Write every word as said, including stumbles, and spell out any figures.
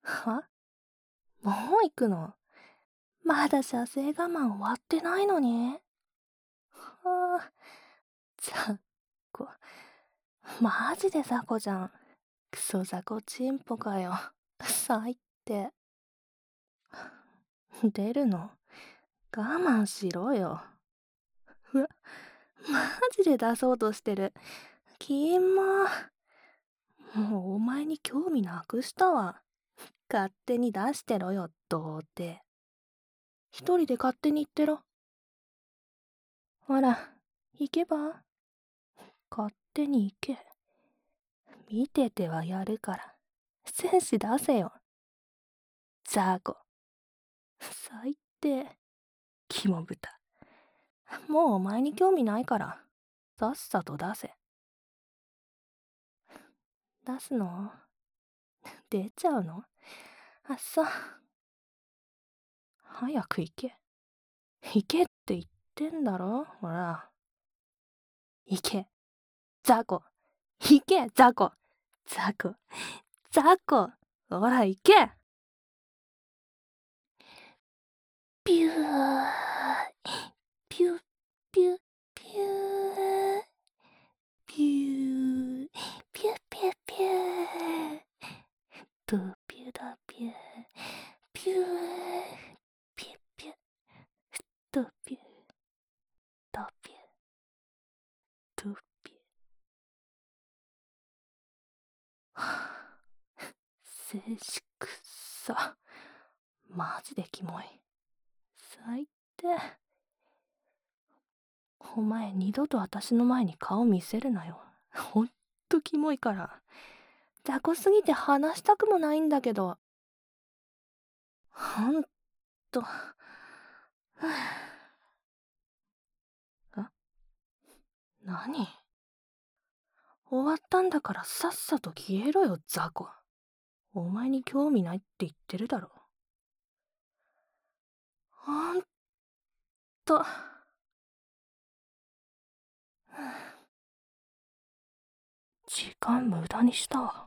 は？もう行くの？まだ射精我慢終わってないのに？はあ、雑魚。マジで雑魚じゃん。クソ雑魚チンポかよ。最低。出るの？我慢しろよ。うわ、マジで出そうとしてる。キモ。もうお前に興味なくしたわ。勝手に出してろよ、童貞。一人で勝手に行ってろ。ほら、行けば？勝手に行け。見ててはやるから。戦士出せよ。ザコ。最低。キモ豚。もうお前に興味ないから、さっさと出せ。出すの？出ちゃうの？あっさ。早く行け。行けって言ってんだろ、ほら。行け。ザコ。行け、ザコ。ザコ。ザコ。ほら、行け。ピュー。ピュー、ピュー、ピュー。ピュー。ピュー、ピュー、ピュー。ドピュドピュー。ピュー。ピュー、ピュー。ドピュー。ドピュー。ドピュー。はぁ。静止くっさ。マジでキモい。最低。お前二度と私の前に顔見せるなよ。ほんとキモいから。雑魚すぎて話したくもないんだけど。ほんと。あ？何？終わったんだからさっさと消えろよ、雑魚。お前に興味ないって言ってるだろ。ほんと。時間無駄にしたわ。